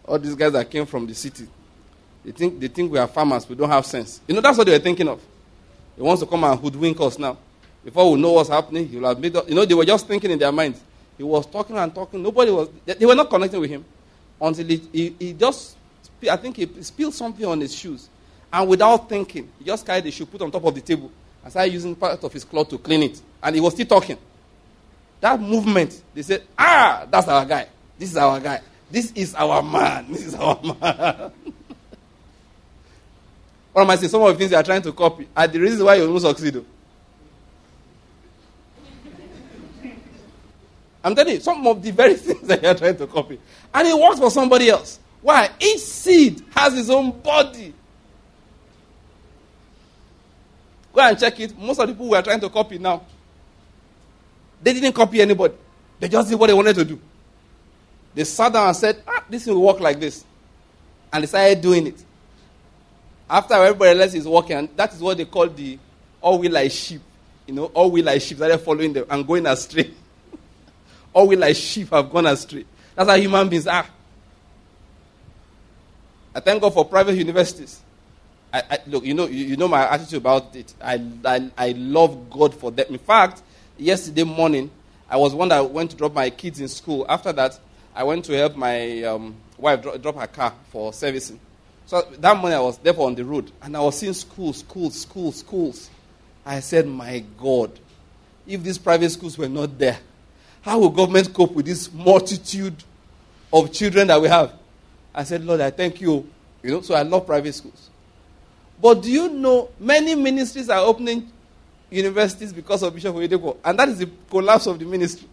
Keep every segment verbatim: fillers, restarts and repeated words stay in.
All these guys that came from the city, they think they think we are farmers, we don't have sense. You know, that's what they were thinking of. He wants to come and hoodwink us now. Before we know what's happening, he will have made us. You know, they were just thinking in their minds. He was talking and talking. Nobody was, they, they were not connecting with him. Until he, he, he just, I think he spilled something on his shoes. And without thinking, he just carried the shoe, put on top of the table, and started using part of his cloth to clean it. And he was still talking. That movement, they said, ah, that's our guy. This is our guy. This is our man. This is our man. What am I saying? Some of the things you are trying to copy are the reasons why you won't succeed. I'm telling you, some of the very things that you are trying to copy. And it works for somebody else. Why? Each seed has its own body. Go and check it. Most of the people we are trying to copy now, they didn't copy anybody. They just did what they wanted to do. They sat down and said, ah, this will work like this. And they started doing it. After everybody else is working, and that is what they call the all we like sheep. You know, all we like sheep started following them and going astray. All we like sheep have gone astray. That's how human beings are. I thank God for private universities. I, I, look, you know, you, you know my attitude about it. I, I I love God for that. In fact, yesterday morning, I was one that went to drop my kids in school. After that, I went to help my um, wife drop, drop her car for servicing. So that morning I was therefore on the road, and I was seeing schools, schools, schools, schools. I said, my God, if these private schools were not there, how will government cope with this multitude of children that we have? I said, Lord, I thank you. You know, so I love private schools. But do you know many ministries are opening universities because of Bishop Oyedepo, and that is the collapse of the ministry.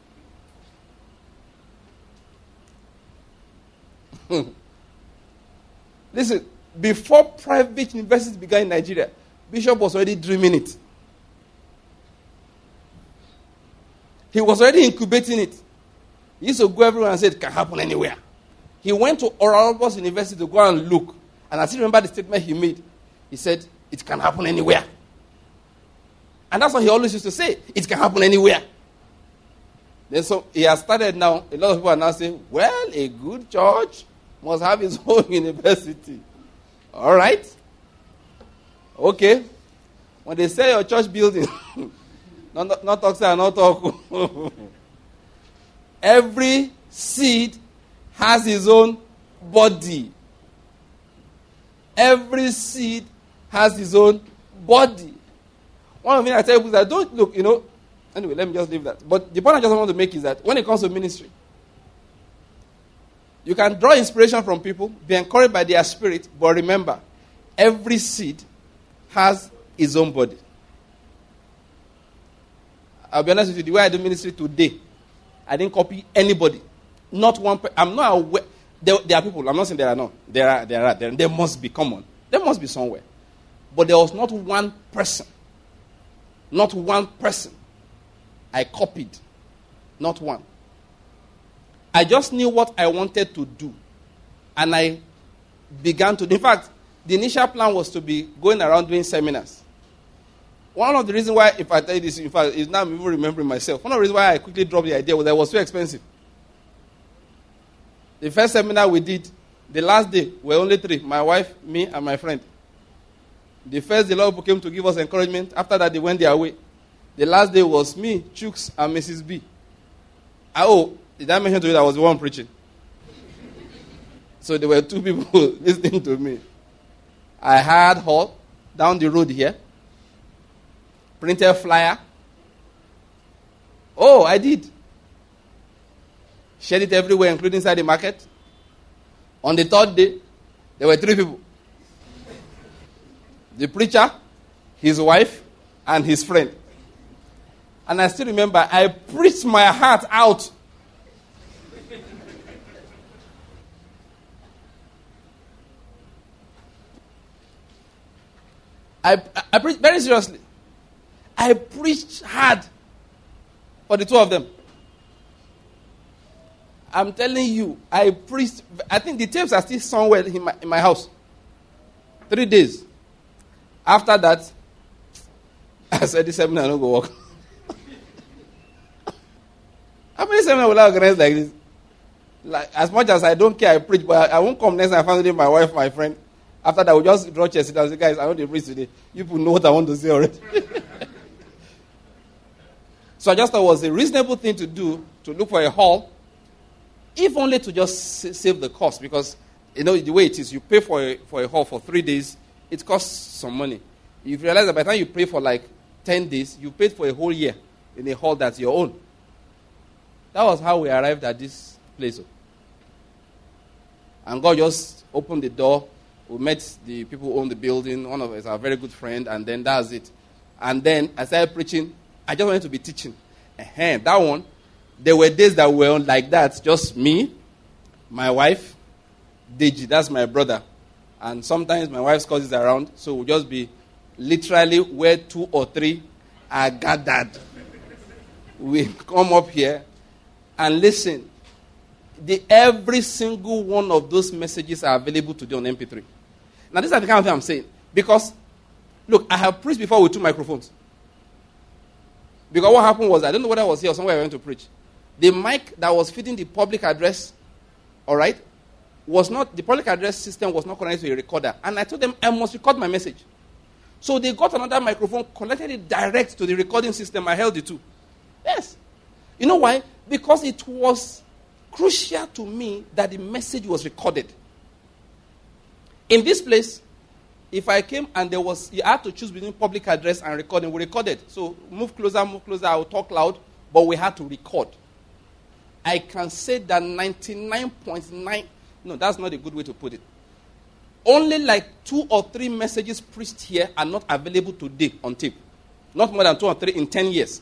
Listen, before private universities began in Nigeria, Bishop was already dreaming it. He was already incubating it. He used to go everywhere and say it can happen anywhere. He went to Oral Roberts University to go and look. And I still remember the statement he made. He said, it can happen anywhere. And that's what he always used to say. It can happen anywhere. Then so he has started now. A lot of people are now saying, well, a good church must have its own university. All right. Okay. When they say your church building, not, not, not talk, say, not talk. Every seed has its own body. Every seed has its own body. One of the things I tell people is that don't look, you know. Anyway, let me just leave that. But the point I just want to make is that when it comes to ministry, you can draw inspiration from people, be encouraged by their spirit, but remember, every seed has its own body. I'll be honest with you, the way I do ministry today, I didn't copy anybody. Not one person. I'm not aware. There, there are people, I'm not saying there are not. There are, there are, there, there must be common. There must be somewhere. But there was not one person. Not one person I copied. Not one. I just knew what I wanted to do. And I began to. In fact, the initial plan was to be going around doing seminars. One of the reasons why, if I tell you this, in fact, is now I'm even remembering myself. One of the reasons why I quickly dropped the idea was that it was too expensive. The first seminar we did, the last day, were only three. My wife, me, and my friend. The first, the Lord people came to give us encouragement. After that, they went their way. The last day was me, Chooks, and Missus B. I, oh, did I mention to you that I was the one preaching? So there were two people listening to me. I had hall down the road here. Printed flyer. Oh, I did. Shared it everywhere, including inside the market. On the third day, there were three people. The preacher, his wife, and his friend. And I still remember, I preached my heart out. I, I preached very seriously. I preached hard for the two of them. I'm telling you, I preached. I think the tapes are still somewhere in my, in my house. Three days. After that, I said, this seminar don't go work. How many seminars will I organize like this? Like, as much as I don't care, I preach, but I, I won't come next time I find my wife, my friend. After that, we'll just draw chest and say, guys, I want to preach today. You people know what I want to say already. So I just thought it was a reasonable thing to do, to look for a hall, if only to just s- save the cost. Because, you know, the way it is, you pay for a, for a hall for three days, it costs some money. You realize that by the time you pay for like ten days, you paid for a whole year in a hall that's your own. That was how we arrived at this place. And God just opened the door. We met the people who own the building. One of us, our very good friend, and then that's it. And then I started preaching. I just wanted to be teaching. Uh-huh. That one, there were days that were like that. Just me, my wife, Deji, that's my brother. And sometimes my wife's cousin is around, so we'll just be literally where two or three are gathered. We come up here and listen. The, every single one of those messages are available today on M P three. Now, this is the kind of thing I'm saying. Because, look, I have preached before with two microphones. Because what happened was, I don't know whether I was here or somewhere I went to preach. The mic that was feeding the public address, all right, was not, the public address system was not connected to a recorder. And I told them, I must record my message. So they got another microphone, connected it direct to the recording system. I held the two. Yes. You know why? Because it was crucial to me that the message was recorded. In this place, if I came and there was, you had to choose between public address and recording, we recorded. So move closer, move closer, I will talk loud, but we had to record. I can say that ninety-nine point nine, no, that's not a good way to put it. Only like two or three messages preached here are not available today on tape. Not more than two or three in ten years.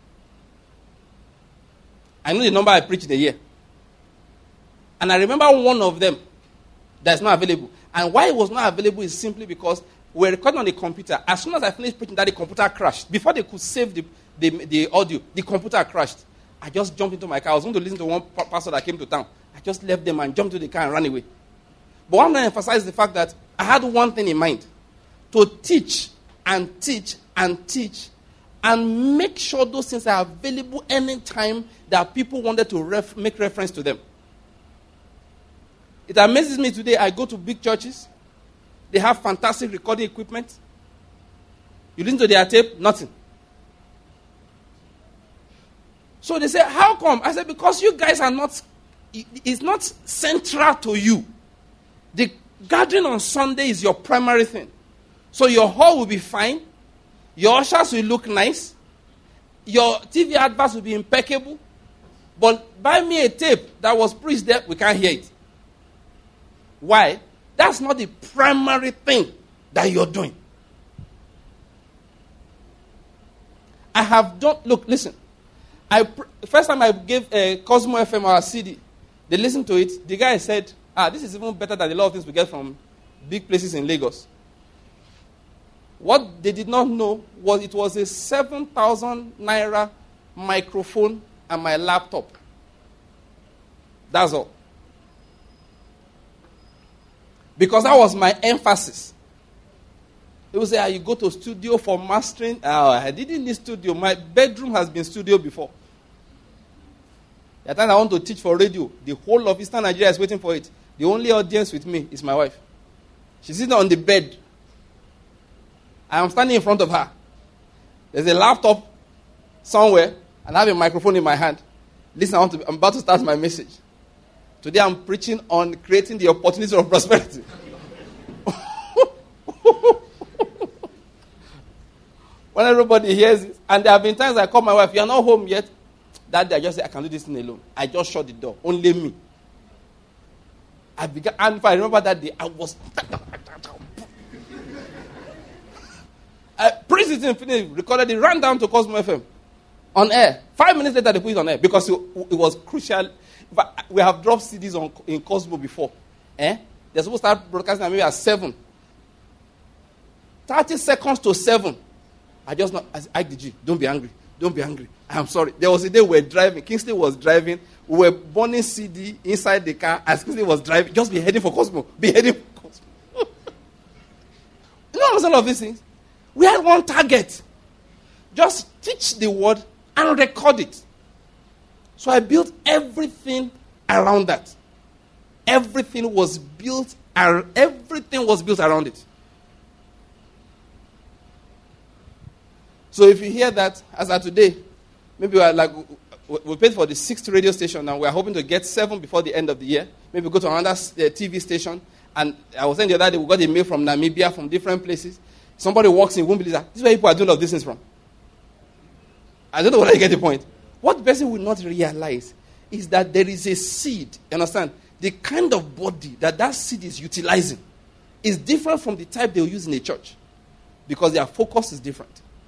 I know the number I preached in a year. And I remember one of them that's not available. And why it was not available is simply because we're recording on the computer. As soon as I finished preaching that, the computer crashed. Before they could save the, the, the audio, the computer crashed. I just jumped into my car. I was going to listen to one pastor that came to town. I just left them and jumped into the car and ran away. But I want to emphasize the fact that I had one thing in mind. To teach and teach and teach and make sure those things are available anytime that people wanted to ref- make reference to them. It amazes me today, I go to big churches. They have fantastic recording equipment. You listen to their tape, nothing. So they say, how come? I said, because you guys are not, it's not central to you. The gathering on Sunday is your primary thing. So your hall will be fine. Your ushers will look nice. Your T V adverts will be impeccable. But buy me a tape that was preached there, we can't hear it. Why? That's not the primary thing that you're doing. I have done, look, listen. I First time I gave a Cosmo F M our C D, they listened to it. The guy said, ah, this is even better than a lot of things we get from big places in Lagos. What they did not know was it was a seven thousand naira microphone and my laptop. That's all. Because that was my emphasis. They would say, ah, you go to studio for mastering. Oh, I didn't need studio. My bedroom has been studio before. The time I want to teach for radio, the whole of Eastern Nigeria is waiting for it. The only audience with me is my wife. She's sitting on the bed. I am standing in front of her. There's a laptop somewhere, and I have a microphone in my hand. Listen, I want to, I'm about to start my message. Today I'm preaching on creating the opportunity of prosperity. When everybody hears it, and there have been times I call my wife, you're not home yet. That day I just say, I can do this thing alone. I just shut the door. Only me. I began, and if I remember that day, I was... I preached it in Finnish, recorded it, ran down to Cosmo F M. On air. Five minutes later, they put it on air because it, it was crucial. We have dropped C Ds on, in Cosmo before. Eh? They're supposed to start broadcasting maybe at seven. thirty seconds to seven. I just not, I I D G, don't be angry. Don't be angry. I'm sorry. There was a day we were driving. Kingsley was driving. We were burning C D inside the car as Kingsley was driving. Just be heading for Cosmo. Be heading for Cosmo. You know all of these things? We had one target. Just teach the word and record it. So I built everything around that. Everything was built, everything was built around it. So if you hear that, as of today, maybe we are like, we paid for the sixth radio station and we are hoping to get seven before the end of the year. Maybe go to another T V station. And I was saying the other day, we got a mail from Namibia, from different places. Somebody walks in, you won't believe that. This is where people are doing all this things from. I don't know whether I get the point. What the person will not realize is that there is a seed. You understand? The kind of body that that seed is utilizing is different from the type they will use in a church. Because their focus is different.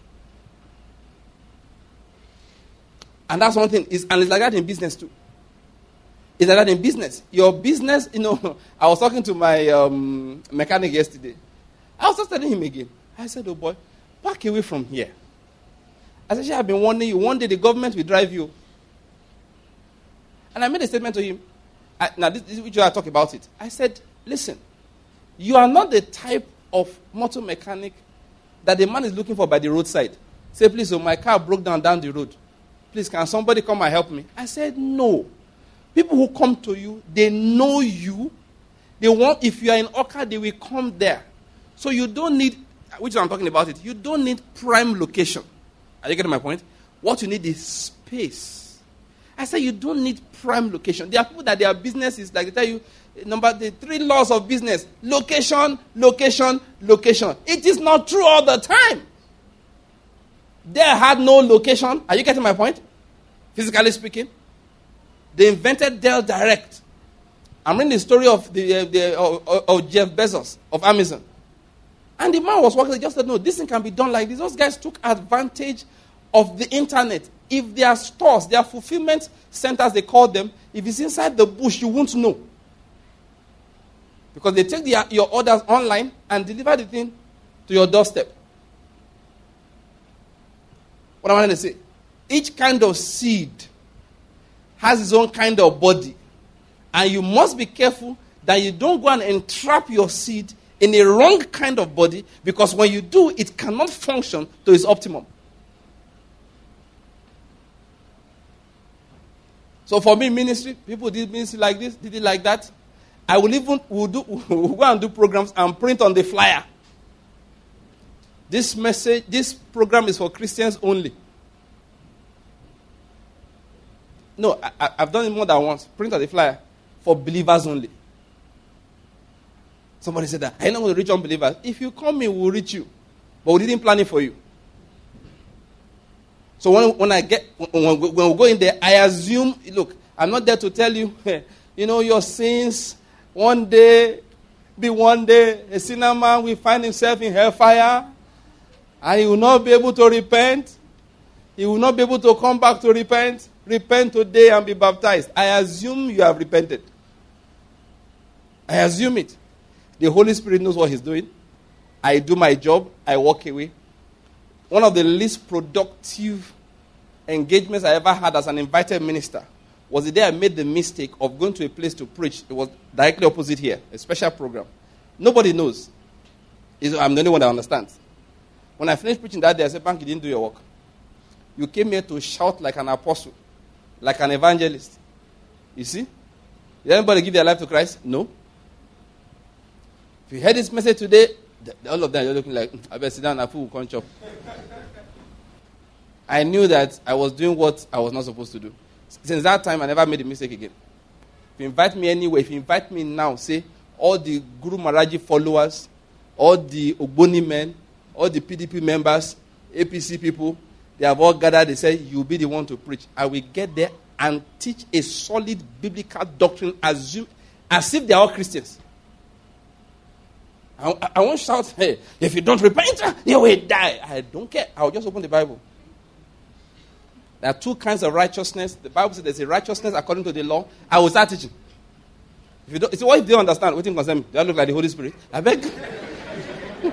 And that's one thing. It's, and it's like that in business too. It's like that in business. Your business, you know, I was talking to my um, mechanic yesterday. I was just telling him again. I said, oh boy, back away from here. I said, I've been warning you. One day the government will drive you. And I made a statement to him. I, now, this, this is which I talk about it. I said, listen, you are not the type of motor mechanic that the man is looking for by the roadside. Say, please, so my car broke down down the road. Please, can somebody come and help me? I said, no. People who come to you, they know you. They want, if you are in Oka, they will come there. So you don't need, which I'm talking about it, you don't need prime location. Are you getting my point? What you need is space. I said you don't need prime location. There are people that their business is like, they tell you, number the three laws of business. Location, location, location. It is not true all the time. They had no location. Are you getting my point? Physically speaking. They invented Dell Direct. I'm reading the story of the, uh, the uh, of Jeff Bezos of Amazon. And the man was working, he just said, no, this thing can be done like this. Those guys took advantage of the internet. If their stores, their fulfillment centers, they call them, if it's inside the bush, you won't know. Because they take the, your orders online and deliver the thing to your doorstep. What am I trying to say? Each kind of seed has its own kind of body. And you must be careful that you don't go and entrap your seed in a wrong kind of body, because when you do, it cannot function to its optimum. So for me, ministry, people did ministry like this, did it like that. I will even will do will go and do programs and print on the flyer. This message, this program is for Christians only. No, I, I've done it more than once. Print on the flyer for believers only. Somebody said that, I'm not going to reach unbelievers. If you come in, we'll reach you. But we didn't plan it for you. So when, when I get, when, when we go in there, I assume, look, I'm not there to tell you, you know, your sins, one day, be one day, a sinner man will find himself in hellfire, and he will not be able to repent. He will not be able to come back to repent. Repent today and be baptized. I assume you have repented. I assume it. The Holy Spirit knows what he's doing. I do my job. I walk away. One of the least productive engagements I ever had as an invited minister was the day I made the mistake of going to a place to preach. It was directly opposite here, a special program. Nobody knows. I'm the only one that understands. When I finished preaching that day, I said, Bank, you didn't do your work. You came here to shout like an apostle, like an evangelist. You see? Did anybody give their life to Christ? No. If you heard this message today, all of them are looking like, I better sit down and fool will come chop. I knew that I was doing what I was not supposed to do. Since that time, I never made a mistake again. If you invite me anywhere, if you invite me now, say, all the Guru Maharaji followers, all the Ogboni men, all the P D P members, A P C people, they have all gathered, they say, you'll be the one to preach. I will get there and teach a solid biblical doctrine as, you, as if they are all Christians. I, I won't shout, hey, if you don't repent, you will die. I don't care. I'll just open the Bible. There are two kinds of righteousness. The Bible says there's a righteousness according to the law. I will start teaching. If you don't, it's what if you don't understand? What do you concern me? Do I look like the Holy Spirit? I beg. Do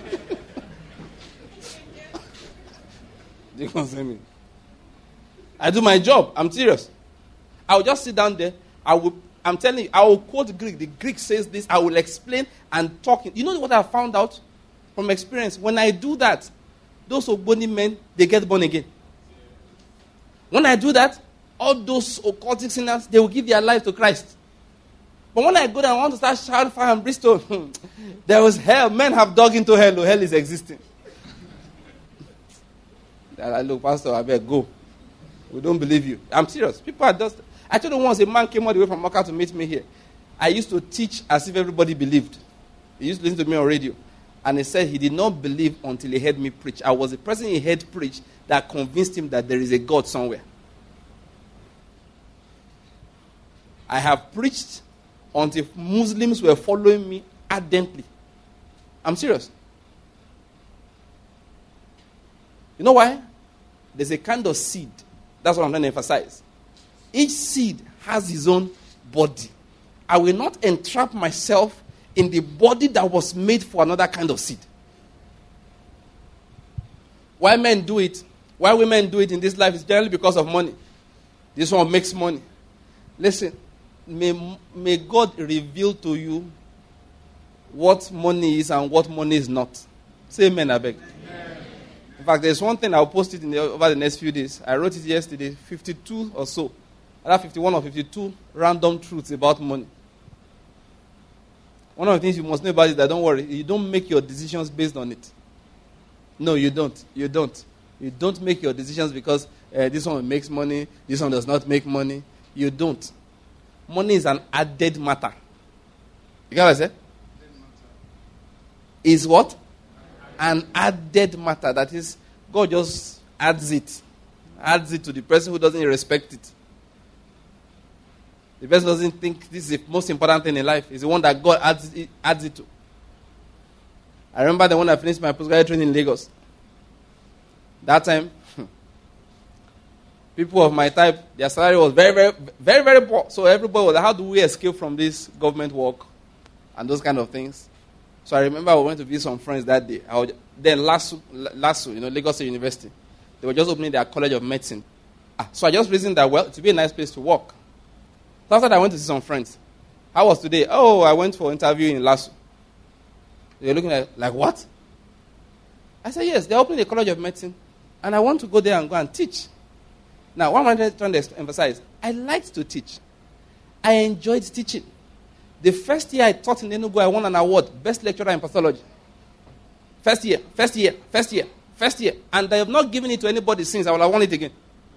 you concern me? I do my job. I'm serious. I will just sit down there. I will. I'm telling you, I will quote Greek. The Greek says this. I will explain and talk. You know what I found out from experience? When I do that, those Ogboni men, they get born again. When I do that, all those occultic sinners, they will give their life to Christ. But when I go there, I want to start shouting fire and brimstone. There was hell. Men have dug into hell. Hell is existing. I look, Pastor, I better go. We don't believe you. I'm serious. People are just... I told you once a man came all the way from Mocha to meet me here. I used to teach as if everybody believed. He used to listen to me on radio. And he said he did not believe until he heard me preach. I was the person he heard preach that convinced him that there is a God somewhere. I have preached until Muslims were following me ardently. I'm serious. You know why? There's a kind of seed. That's what I'm trying to emphasize. Each seed has its own body. I will not entrap myself in the body that was made for another kind of seed. Why men do it, why women do it in this life is generally because of money. This one makes money. Listen, may, may God reveal to you what money is and what money is not. Say amen, I beg. Amen. In fact, there's one thing I'll post it in the, over the next few days. I wrote it yesterday, fifty-two or so. Either fifty-one or fifty-two random truths about money. One of the things you must know about is that, don't worry, you don't make your decisions based on it. No, you don't. You don't. You don't make your decisions because uh, this one makes money, this one does not make money. You don't. Money is an added matter. You get what I said? Is what? An added matter. That is, God just adds it. Adds it to the person who doesn't respect it. The person doesn't think this is the most important thing in life. It's the one that God adds it, adds it to. I remember the when I finished my postgraduate training in Lagos. That time, people of my type, their salary was very, very, very, very poor. So everybody was like, how do we escape from this government work and those kind of things? So I remember I went to visit some friends that day. I was, then LASU, LASU, you know, Lagos State University, they were just opening their College of Medicine. Ah, so I just reasoned that, well, it would be a nice place to work. So after that, I went to see some friends. How was today? Oh, I went for an interview in LASU. They were looking at like, what? I said, yes, they're opening the College of Medicine, and I want to go there and go and teach. Now, what am I trying to emphasize? I liked to teach. I enjoyed teaching. The first year I taught in Enugu, I won an award, Best Lecturer in Pathology. First year, first year, first year, first year. And I have not given it to anybody since. I will have won it again.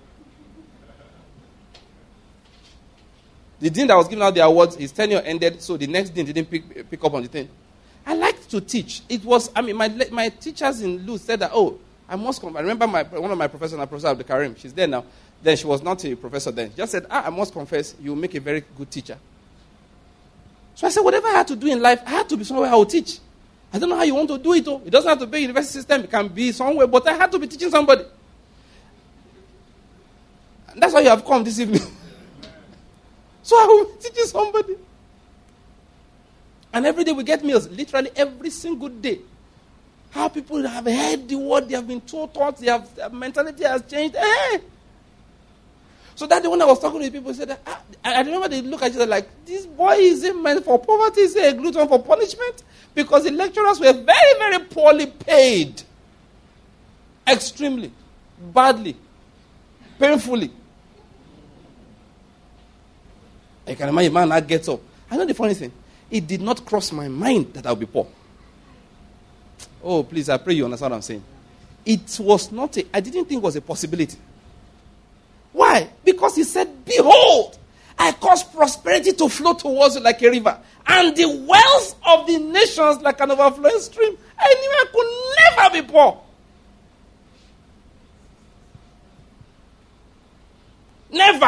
The dean that was giving out the awards, his tenure ended, so the next dean didn't pick, pick up on the thing. I liked to teach. It was, I mean, my my teachers in Lu said that, oh, I must come. I remember my, one of my professors, Professor Abdul Karim, she's there now. Then she was not a professor then. She just said, ah, I must confess, you will make a very good teacher. So I said, whatever I had to do in life, I had to be somewhere I would teach. I don't know how you want to do it, though. It doesn't have to be a university system. It can be somewhere, but I had to be teaching somebody. And that's why you have come this evening. So I will be teaching somebody. And every day we get meals, literally every single day. How people have heard the word, they have been taught, taught, they have, their mentality has changed. Hey! So that the one I was talking to people said, ah, I remember they look at each other like, this boy isn't meant for poverty, is a glutton for punishment? Because the lecturers were very, very poorly paid. Extremely. Badly. Painfully. I can imagine a man that gets up. I know the funny thing. It did not cross my mind that I would be poor. Oh, please, I pray you understand what I'm saying. It was not a, I didn't think it was a possibility. Why? Because he said, behold, I cause prosperity to flow towards you like a river, and the wealth of the nations like an overflowing stream. I knew I could never be poor. Never.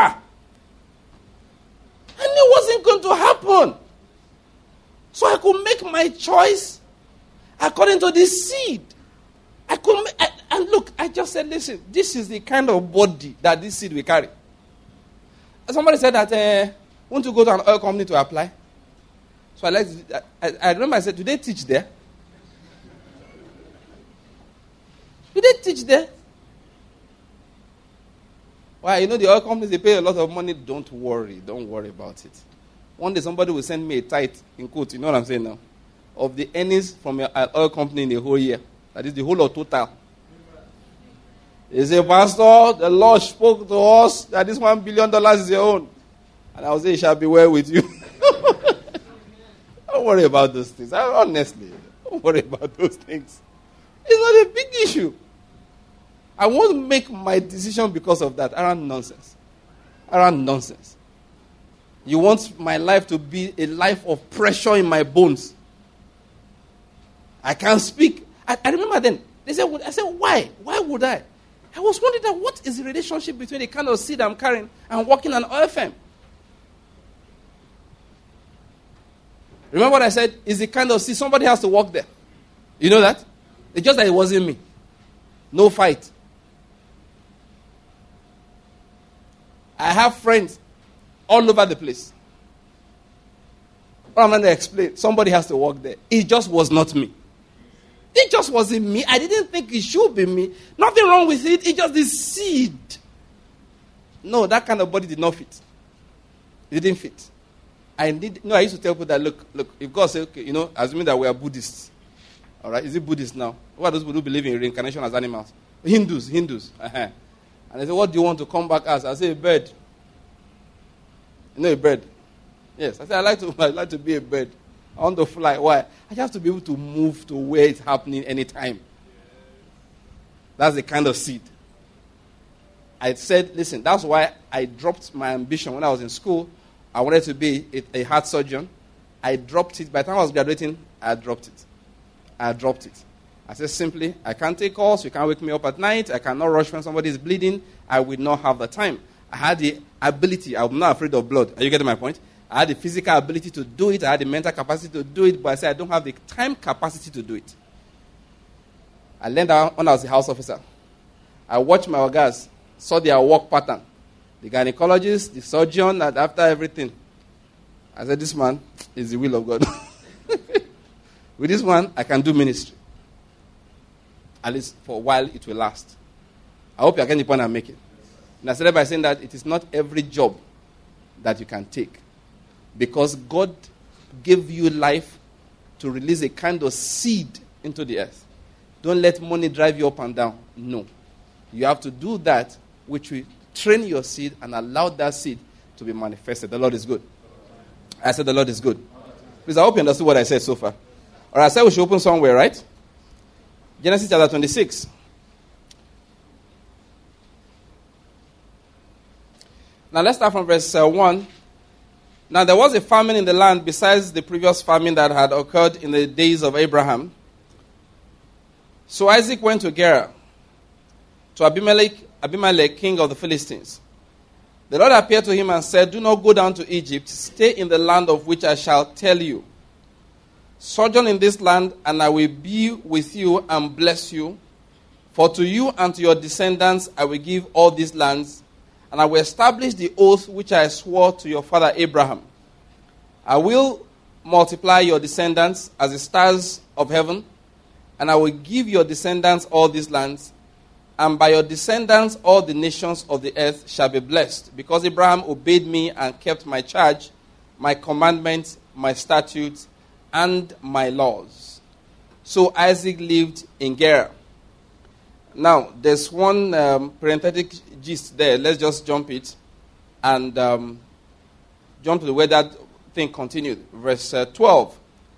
I knew it wasn't going to happen. So I could make my choice according to this seed. I could make, I, and look, I just said, listen, this is the kind of body that this seed will carry. And somebody said that, uh, want to go to an oil company to apply? So I like, I, I remember I said, do they teach there? Do they teach there? Why, you know, the oil companies, they pay a lot of money. Don't worry. Don't worry about it. One day somebody will send me a tithe, in quote, you know what I'm saying now, of the earnings from an oil company in the whole year. That is the whole of total. He said, Pastor, the Lord spoke to us that this one billion dollars is your own. And I will say, it shall be well with you. Don't worry about those things. Honestly, don't worry about those things. It's not a big issue. I won't make my decision because of that. Around nonsense. Around nonsense. You want my life to be a life of pressure in my bones. I can't speak. I, I remember then, they said, I said, why? Why would I? I was wondering that what is the relationship between the kind of seed I'm carrying and working on oil firm? Remember what I said? Is the kind of seed somebody has to work there. You know that? It's just that it wasn't me. No fight. I have friends all over the place. What I'm going to explain, somebody has to work there. It just was not me. It just wasn't me. I didn't think it should be me. Nothing wrong with it. It's just the seed. No, that kind of body did not fit. It didn't fit. I need. No, I used to tell people that, look, look, if God said, okay, you know, assuming that we are Buddhists. All right, is it Buddhist now? What are those people who believe in reincarnation as animals? Hindus, Hindus. Uh-huh. And they say, what do you want to come back as? I say, a bird. You know a bird? Yes. I say, I like to, I like to be a bird. I want to fly. Why? I just have to be able to move to where it's happening anytime. That's the kind of seed. I said, listen, that's why I dropped my ambition when I was in school. I wanted to be a, a heart surgeon. I dropped it. By the time I was graduating, I dropped it. I dropped it. I said simply, I can't take calls. You can't wake me up at night. I cannot rush when somebody is bleeding. I will not have the time. I had the ability. I'm not afraid of blood. Are you getting my point? I had the physical ability to do it. I had the mental capacity to do it. But I said I don't have the time capacity to do it. I learned that when I was a house officer. I watched my guys, saw their work pattern. The gynecologist, the surgeon, and after everything. I said, this man is the will of God. With this one, I can do ministry. At least for a while, it will last. I hope you are getting the point I'm making. And I started by saying that it is not every job that you can take. Because God gave you life to release a kind of seed into the earth. Don't let money drive you up and down. No. You have to do that which will train your seed and allow that seed to be manifested. The Lord is good. I said the Lord is good. Please, I hope you understood what I said so far. All right, I said we should open somewhere, right? Genesis chapter twenty-six. Now let's start from verse uh, one. Now there was a famine in the land besides the previous famine that had occurred in the days of Abraham. So Isaac went to Gerar, to Abimelech, Abimelech, king of the Philistines. The Lord appeared to him and said, do not go down to Egypt. Stay in the land of which I shall tell you. Sojourn in this land, and I will be with you and bless you. For to you and to your descendants I will give all these lands, and I will establish the oath which I swore to your father Abraham. I will multiply your descendants as the stars of heaven, and I will give your descendants all these lands, and by your descendants all the nations of the earth shall be blessed, because Abraham obeyed me and kept my charge, my commandments, my statutes, and my laws. So Isaac lived in Gerar. Now, there's one um, parenthetic gist there. Let's just jump it and um, jump to the way that thing continued. Verse uh, twelve.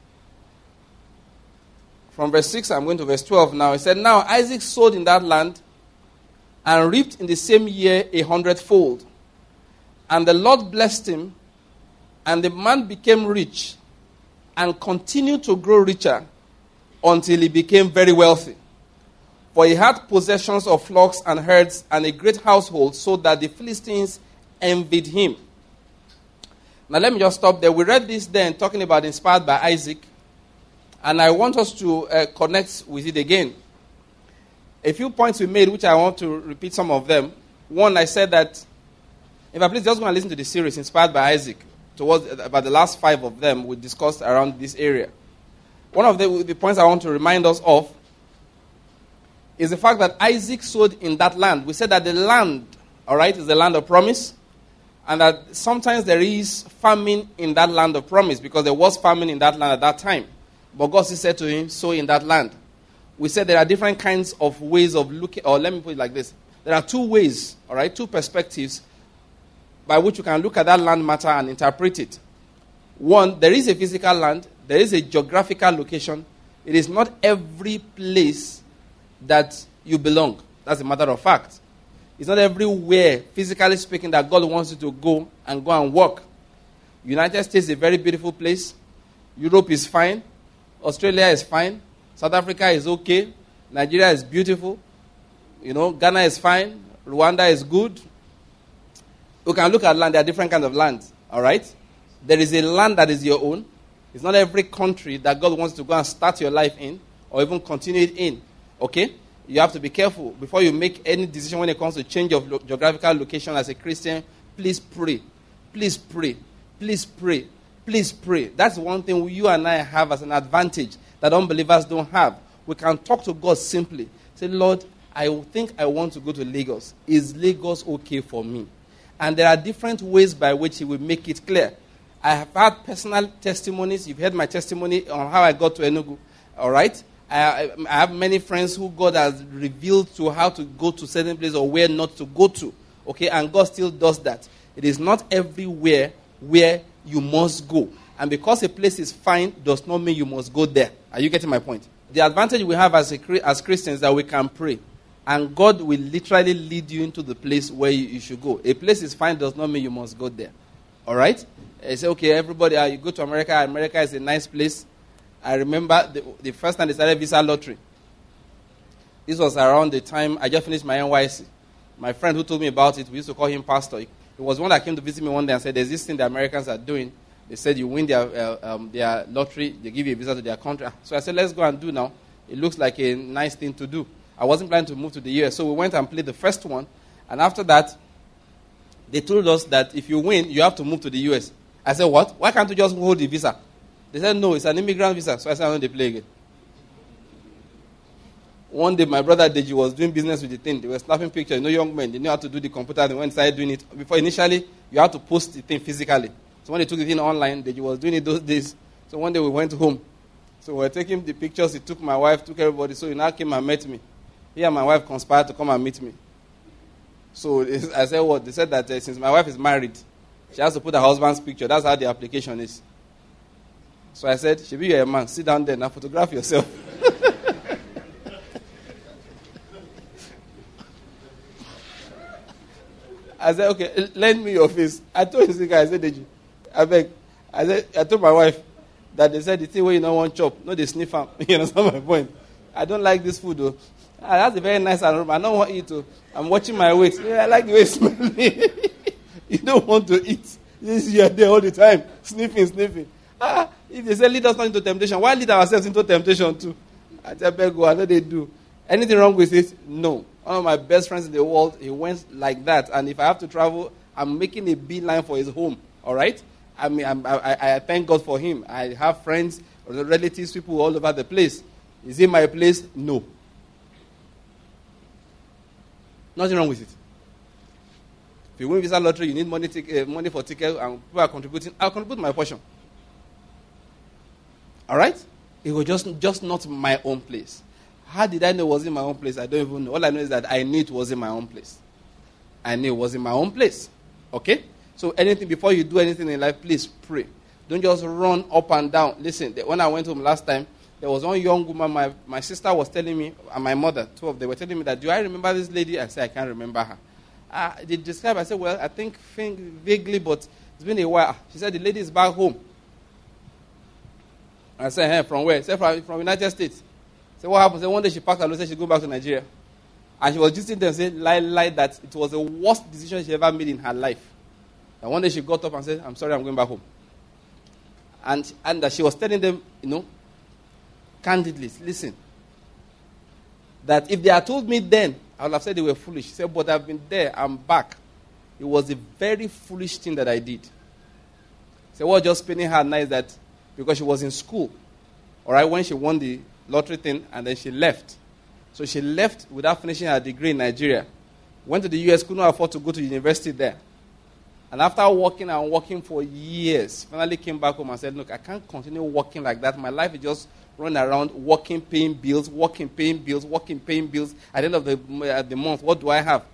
From verse six, I'm going to verse twelve now. It said, now Isaac sowed in that land and reaped in the same year a hundredfold. And the Lord blessed him, and the man became rich and continued to grow richer until he became very wealthy. For he had possessions of flocks and herds and a great household, so that the Philistines envied him. Now let me just stop there. We read this then, talking about inspired by Isaac. And I want us to uh, connect with it again. A few points we made, which I want to repeat some of them. One, I said that, if I please just go and listen to the series, Inspired by Isaac. Towards about the last five of them, we discussed around this area. One of the, the points I want to remind us of is the fact that Isaac sowed in that land. We said that the land, all right, is the land of promise, and that sometimes there is famine in that land of promise, because there was famine in that land at that time. But God said to him, sow in that land. we said there are different kinds of ways of looking, or let me put it like this. There are two ways, all right, two perspectives by which you can look at that land matter and interpret it. One, there is a physical land, there is a geographical location. It is not every place that you belong. That's a matter of fact. It's not everywhere, physically speaking, that God wants you to go and go and work. United States is a very beautiful place. Europe is fine. Australia is fine. South Africa is okay. Nigeria is beautiful. You know, Ghana is fine. Rwanda is good. You can look at land. There are different kinds of lands. All right? There is a land that is your own. It's not every country that God wants to go and start your life in or even continue it in. Okay? You have to be careful. Before you make any decision when it comes to change of lo- geographical location as a Christian, please pray. Please pray. Please pray. Please pray. That's one thing you and I have as an advantage that unbelievers don't have. We can talk to God simply. Say, Lord, I think I want to go to Lagos. Is Lagos okay for me? And there are different ways by which he will make it clear. I have had personal testimonies. You've heard my testimony on how I got to Enugu. All right? I, I have many friends who God has revealed to how to go to certain places or where not to go to. Okay? And God still does that. It is not everywhere where you must go. And because a place is fine does not mean you must go there. Are you getting my point? The advantage we have as a, as Christians is that we can pray. And God will literally lead you into the place where you, you should go. A place is fine does not mean you must go there. All right? I say, okay, everybody, uh, you go to America. America is a nice place. I remember the, the first time they started visa lottery. This was around the time I just finished my N Y C. My friend who told me about it, we used to call him Pastor. He was one that came to visit me one day and said, there's this thing the Americans are doing. They said you win their uh, um, their lottery, they give you a visa to their country. So I said, let's go and do now. It looks like a nice thing to do. I wasn't planning to move to the U S, so we went and played the first one. And after that, they told us that if you win, you have to move to the U S. I said, what? Why can't you just hold the visa? They said, no, it's an immigrant visa. So I said, I know they play again. One day, my brother Deji was doing business with the thing. They were snapping pictures. You know, young men, they knew how to do the computer. They went inside doing it. Before, initially, you had to post the thing physically. So when they took the thing online, Deji was doing it those days. So one day, we went home. So we were taking the pictures. He took my wife, took everybody. So he now came and met me. He and my wife conspired to come and meet me. So I said, what? They said that uh, since my wife is married, she has to put her husband's picture. That's how the application is. So I said, Shebi, you're a man. Sit down there and photograph yourself. I said, okay, lend me your face. I told this guy, I said, did you? I beg. I said, I told my wife that they said the thing where you don't want chop, no, they sniff am. You understand my point? I don't like this food, though. Ah, that's a very nice aroma. I don't want to eat, though. I'm watching my weight. Yeah, I like the way it smells. You don't want to eat. You are there all the time, sniffing, sniffing. Ah, if they say lead us not into temptation, why lead ourselves into temptation too? I tell Bego, I know they do. Anything wrong with it? No. One of my best friends in the world, he went like that. And if I have to travel, I'm making a beeline for his home. All right? I mean, I'm, I, I thank God for him. I have friends, relatives, people all over the place. Is it my place? No. Nothing wrong with it. If you win visa lottery, you need money, tic- uh, money for ticket, and people are contributing. I'll contribute my portion. All right? It was just, just not my own place. How did I know it was in my own place? I don't even know. All I know is that I knew it was in my own place. I knew it was in my own place. Okay? So anything, before you do anything in life, please pray. Don't just run up and down. Listen, when I went home last time, there was one young woman, my, my sister was telling me, and my mother, two of them were telling me that, do I remember this lady? I said, I can't remember her. Uh, they described, I said, well, I think vaguely, but it's been a while. She said, the lady is back home. I said, hey, from where? She said, from, from United States. I said, what happened? She said, one day she packed her and said she's going back to Nigeria. And she was just sitting there and saying, lie, lie, that it was the worst decision she ever made in her life. And one day she got up and said, I'm sorry, I'm going back home. And, and that she was telling them, you know, candidly, listen, that if they had told me then, I would have said they were foolish. She said, but I've been there, I'm back. It was a very foolish thing that I did. So what just spinning her nice that because she was in school, all right, when she won the lottery thing, and then she left. So she left without finishing her degree in Nigeria. Went to the U S, could not afford to go to university there. And after working and working for years, finally came back home and said, look, I can't continue working like that. My life is just running around, working, paying bills, working, paying bills, working, paying bills. At the end of the, uh, the month, what do I have?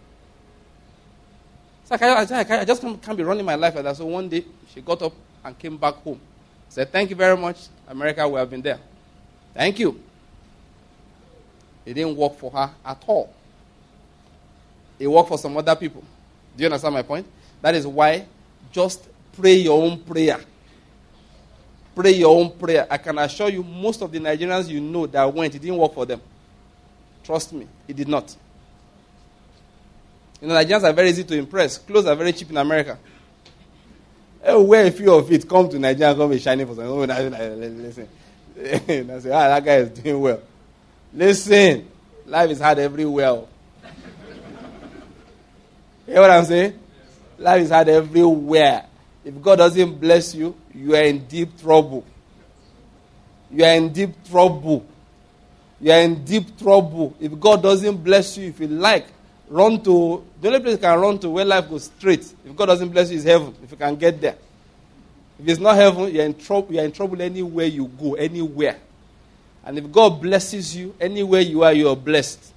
So I, can't, I, can't, I just can't, can't be running my life like that. So one day, she got up and came back home. Said, thank you very much, America, we have been there. Thank you. It didn't work for her at all. It worked for some other people. Do you understand my point? That is why just pray your own prayer. Pray your own prayer. I can assure you, most of the Nigerians you know that went, it didn't work for them. Trust me, it did not. You know, Nigerians are very easy to impress. Clothes are very cheap in America. Where a few of it come to Nigeria and come be shining for something. Listen. I say, ah, that guy is doing well. Listen, life is hard everywhere. You hear what I'm saying? Life is hard everywhere. If God doesn't bless you, you are in deep trouble. You are in deep trouble. You are in deep trouble. If God doesn't bless you, if you like, run to, the only place you can run to where life goes straight. If God doesn't bless you, is heaven, if you can get there. If it's not heaven, you're in trouble, you're in trouble anywhere you go, anywhere. And if God blesses you, anywhere you are, you are blessed.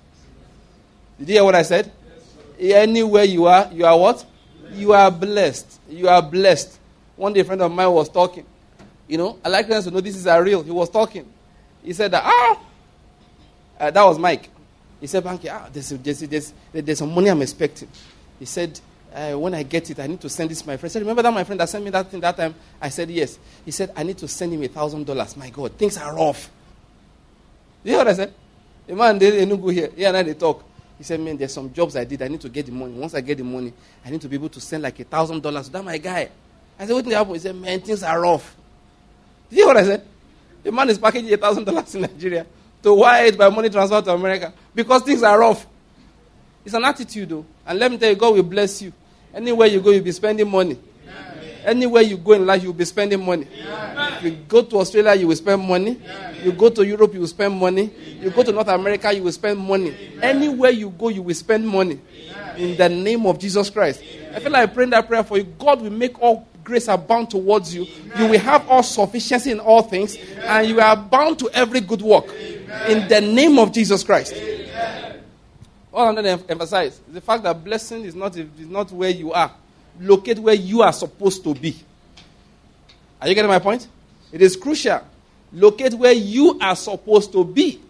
Did you hear what I said? Yes, anywhere you are, you are what? You are blessed. You are blessed. One day a friend of mine was talking. You know, I like them to know this is a real. He was talking. He said that, ah, uh, that was Mike. He said, Banky, ah, there's, there's, there's, there's some money I'm expecting. He said, uh, when I get it, I need to send this to my friend. I said, remember that my friend that sent me that thing that time? I said, yes. He said, I need to send him a thousand dollars. My God, things are rough. You hear what I said? The man, they didn't go here. Here and I, they talk. He said, man, there's some jobs I did. I need to get the money. Once I get the money, I need to be able to send like a thousand dollars to that my guy. I said, what did happen? He said, man, things are rough. Did you hear what I said? The man is packaging a thousand dollars in Nigeria to wire it by money transfer to America because things are rough. It's an attitude, though. And let me tell you, God will bless you. Anywhere you go, you'll be spending money. Yeah. Anywhere you go in life, you'll be spending money. Yeah. If you go to Australia, you will spend money. Yeah. You go to Europe, you will spend money. Yeah. You go to North America, you will spend money. Yeah. Anywhere you go, you will spend money. Yeah. In the name of Jesus Christ. Yeah. I feel like praying that prayer for you. God will make all grace abound towards you. Amen. You will have all sufficiency in all things. Amen. And you are bound to every good work. Amen. In the name of Jesus Christ. Amen. All I'm going to emphasize is the fact that blessing is not, is not where you are. Locate where you are supposed to be. Are you getting my point? It is crucial. Locate where you are supposed to be.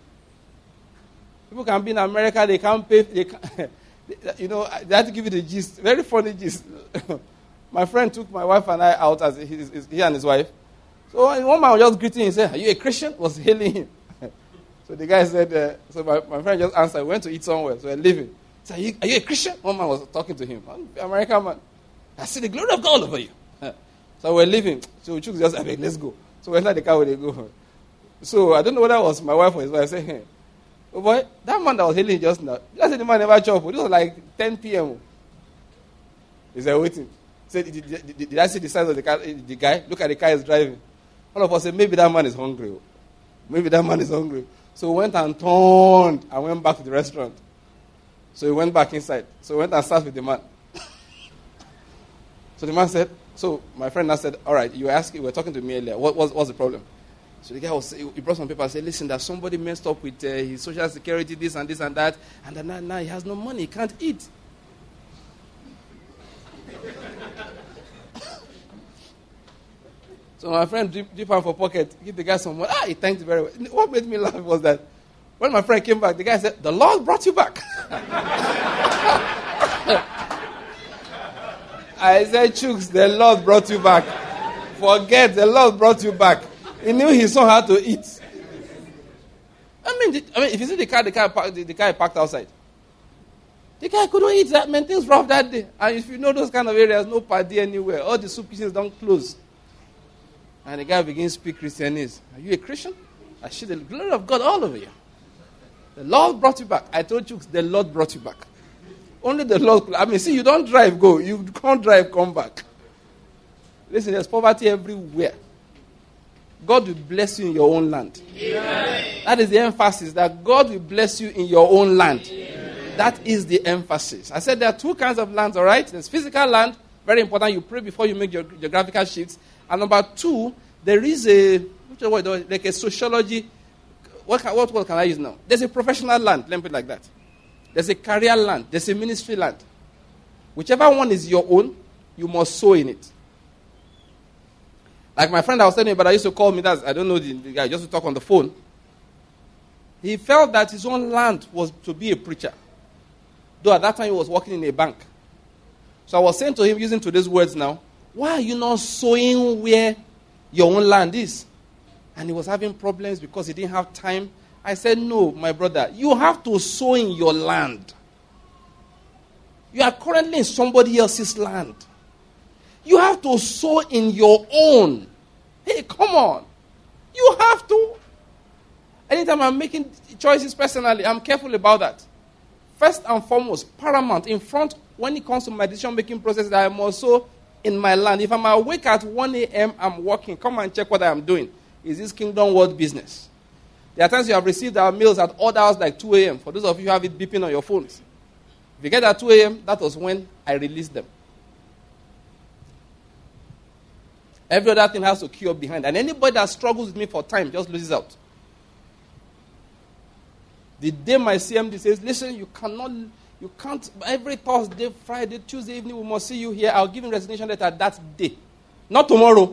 People can be in America, they can't pay. They can't, you know, they have to give you the gist. Very funny gist. My friend took my wife and I out, as he, he and his wife. So one man was just greeting him and said, are you a Christian? Was hailing him. So the guy said, uh, so my, my friend just answered, we went to eat somewhere, so we're leaving. He said, are you, are you a Christian? One man was talking to him. I'm an American man. I see the glory of God over you. So we're leaving. So we chose just, I mean, let's go. So we entered the car where they go. So I don't know whether it was my wife or his wife. I said, hey, oh boy, that man that was hailing just now, just said the man never chopped. This was like ten p.m. He said, waiting. He said, did, did, did, did I see the size of the car, the guy? Look at the car he's driving. All of us said, maybe that man is hungry. Maybe that man is hungry. So we went and turned and went back to the restaurant. So we went back inside. So we went and sat with the man. So the man said, so my friend now said, all right, you were asking, you were talking to me earlier. What was what's the problem? So the guy was, he brought some paper and said, listen, that somebody messed up with uh, his social security, this and this and that, and then now, now he has no money, he can't eat. So my friend deep, deep hand for pocket, give the guy some money. Ah, he thanked very well. What made me laugh was that when my friend came back, the guy said, the Lord brought you back. I said, Chooks, the Lord brought you back. Forget, the Lord brought you back. He knew his son had to eat. I mean, the, I mean, if you see the car, the car, the, the car parked outside. The guy couldn't eat that, man. Things rough that day. And if you know those kind of areas, no party anywhere. All the soup kitchens don't close. And the guy begins to speak Christianese. Are you a Christian? I see the glory of God all over you. The Lord brought you back. I told you, the Lord brought you back. Only the Lord. I mean, see, you don't drive, go. You can't drive, come back. Listen, there's poverty everywhere. God will bless you in your own land. Amen. That is the emphasis, that God will bless you in your own land. Amen. That is the emphasis. I said there are two kinds of lands, all right? There's physical land Very important. You pray before you make your geographical shifts. And number two, there is a, which word, like a sociology. What, can, what word can I use now? There's a professional land. Let me put it like that. There's a career land. There's a ministry land. Whichever one is your own, you must sow in it. Like my friend I was telling you about, I used to call me, that's, I don't know the, the guy, just to talk on the phone. He felt that his own land was to be a preacher. Though at that time he was working in a bank. So I was saying to him, using today's words now, why are you not sowing where your own land is? And he was having problems because he didn't have time. I said, no, my brother, you have to sow in your land. You are currently in somebody else's land. You have to sow in your own. Hey, come on. You have to. Anytime I'm making choices personally, I'm careful about that. First and foremost, paramount, in front, when it comes to my decision-making process, I am also in my land. If I'm awake at one a.m., I'm working. Come and check what I am doing. Is this kingdom world business? There are times you have received our mails at odd hours like two a.m. For those of you who have it beeping on your phones. If you get at two a.m., that was when I released them. Every other thing has to queue up behind. And anybody that struggles with me for time just loses out. The day my C M D says, listen, you cannot, you can't, every Thursday, Friday, Tuesday evening, we must see you here. I'll give him resignation letter that day. Not tomorrow.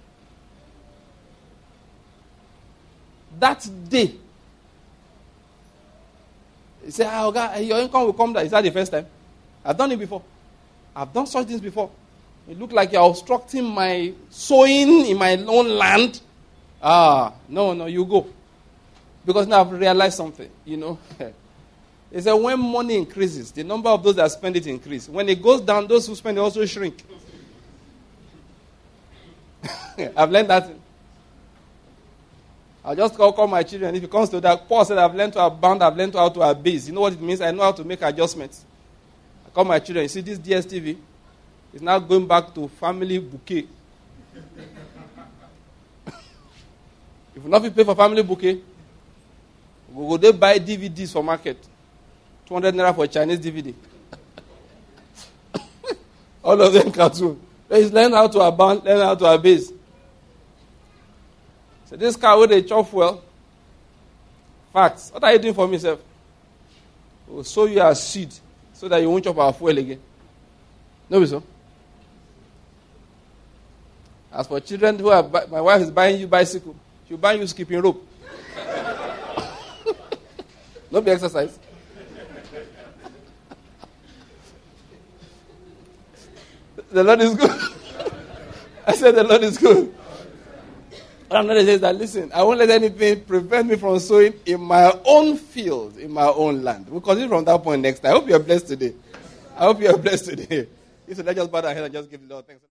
That day. He said, oh, God, your income will come down. Is that the first time? I've done it before. I've done such things before. It looked like you're obstructing my sowing in my own land. Ah, no, no, you go. Because now I've realized something, you know. It's that when money increases, the number of those that spend it increase. When it goes down, those who spend it also shrink. I've learned that. I'll just call, call my children. If it comes to that, Paul said, I've learned to abound, I've learned how to abase. You know what it means? I know how to make adjustments. I call my children. You see, this D S T V is now going back to family bouquet. If you not pay for family bouquet, we go they buy D V Ds for market. two hundred naira for a Chinese D V D. All of them cartoon. Please learn how to abound, learn how to abase. So this car where they chop well. Facts. What are you doing for me, sir? We'll sow you a seed so that you won't chop our fuel again. No, be so. As for children who are, my wife is buying you bicycle. She'll buy you skipping rope. No be exercise. The Lord is good. I said the Lord is good. And another says that, listen, I won't let anything prevent me from sowing in my own field, in my own land. We'll continue from that point next time. I hope you are blessed today. I hope you are blessed today. So let's just bow our head and just give the Lord thanks.